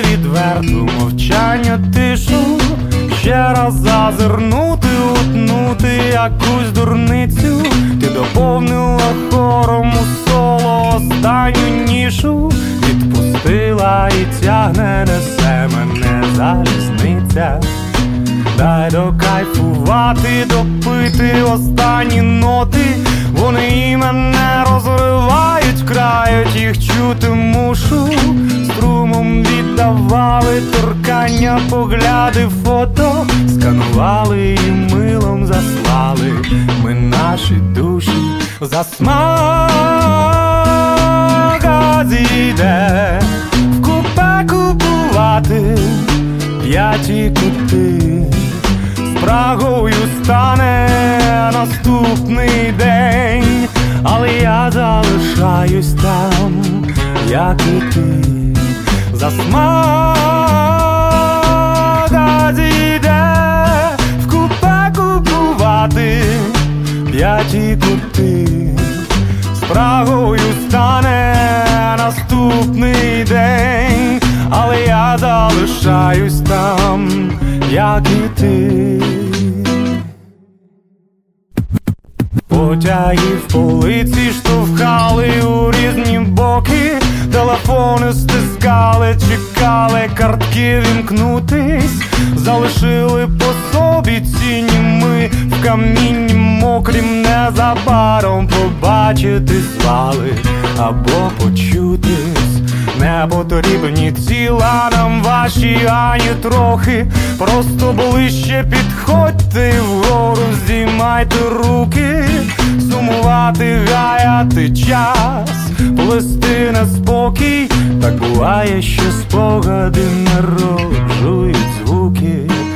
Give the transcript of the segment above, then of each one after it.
відверту мовчання, тишу, ще раз зазирнути, утнути якусь дурницю. Ти доповнила хором у соло останню нішу, відпустила і тягне, несе мене залізниця. Дай докайфувати, допити останні ноти. Вони і мене розривають, крають, їх чути мушу. Струмом віддавали торкання, погляди, фото. Сканували і милом заслали ми наші душі. Засмага зійде в купе купувати п'яті кути. Прагою стане наступний день, але я залишаюсь там, як і ти. Засмага зійде в купе купувати п'яті кути. Прагою стане наступний день, але я залишаюсь там, як і ти. Потяги в полиці штовхали у різні боки, телефони стискали, чекали картки вімкнутись. Залишили по собі ціні ми в камінні мокрім, незабаром побачити звали або почутись. Не потрібні ціла нам ваші ані трохи, просто ближче підходьте вгору, здіймайте руки. Сумувати, гаяти час, плести неспокій. Так буває, що спогади народжують звуки.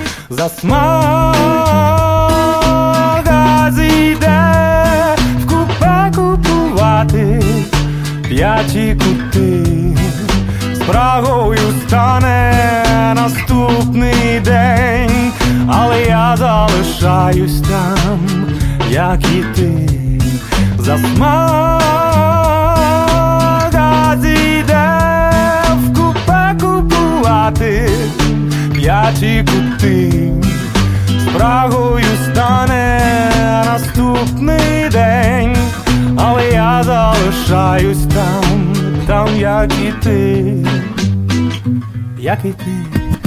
Засмага зійде в купе купувати п'яті кути. Прагою стане наступний день, але я залишаюсь там, як і ти. Засмага зійде в купе купувати п'яті кути. Прагою стане наступний день, але я залишаюсь там, там, як і ти, як і ти.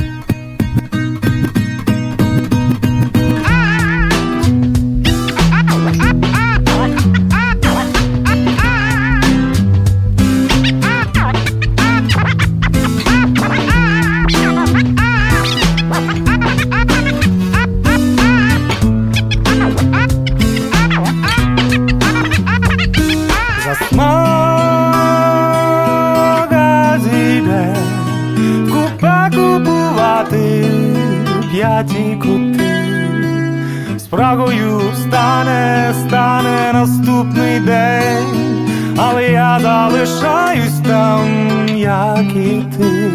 Засмага зійде в купе купувати п'яті кути. З Прагою стане наступний день, але я залишаюсь там, як і ти.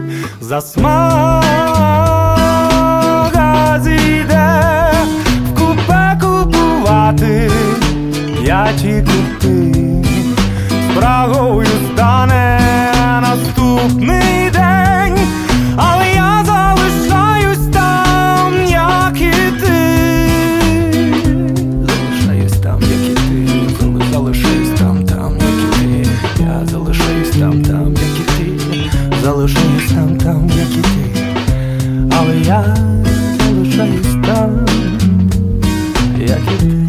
Засмага зійде в купе купувати п'яті кути. Прагою стане наступний день, але я залишаюсь там, як і ти. Залишаюсь там, як і ти. Залишаюсь там, як і ти. Я залишаюсь там, як і ти. Залишаюсь там, як і ти. Але я залишаюсь там, як і ти.